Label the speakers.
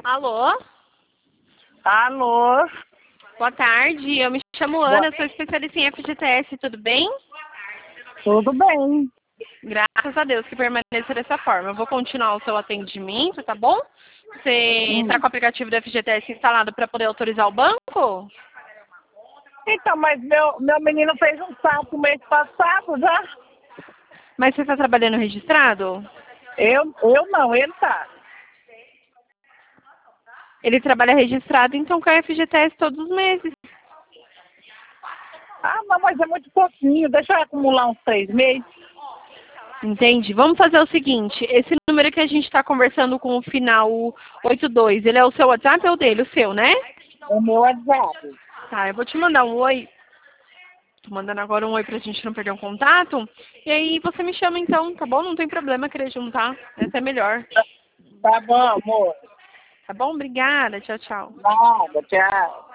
Speaker 1: Alô?
Speaker 2: Alô?
Speaker 1: Boa tarde, eu me chamo Ana, sou especialista em FGTS, tudo bem?
Speaker 2: Tudo bem.
Speaker 1: Graças a Deus que permaneça dessa forma. Eu vou continuar o seu atendimento, tá bom? Você está com o aplicativo do FGTS instalado para poder autorizar o banco?
Speaker 2: Então, mas meu menino fez um saco mês passado já.
Speaker 1: Mas você está trabalhando registrado?
Speaker 2: Eu não, ele tá.
Speaker 1: Ele trabalha registrado, então com a FGTS todos os meses.
Speaker 2: Ah, não, mas é muito pouquinho. Deixa eu acumular uns 3 meses.
Speaker 1: Entende? Vamos fazer o seguinte, esse número que a gente está conversando com o final 82, ele é o seu WhatsApp ou o dele? O seu, né?
Speaker 2: O meu WhatsApp.
Speaker 1: Tá, eu vou te mandar um oi. Tô mandando agora um oi pra gente não perder o contato. E aí você me chama então, tá bom? Não tem problema querer juntar. Essa é melhor.
Speaker 2: Tá bom, amor.
Speaker 1: Tá bom? Obrigada. Tchau, tchau.
Speaker 2: Nada, tchau.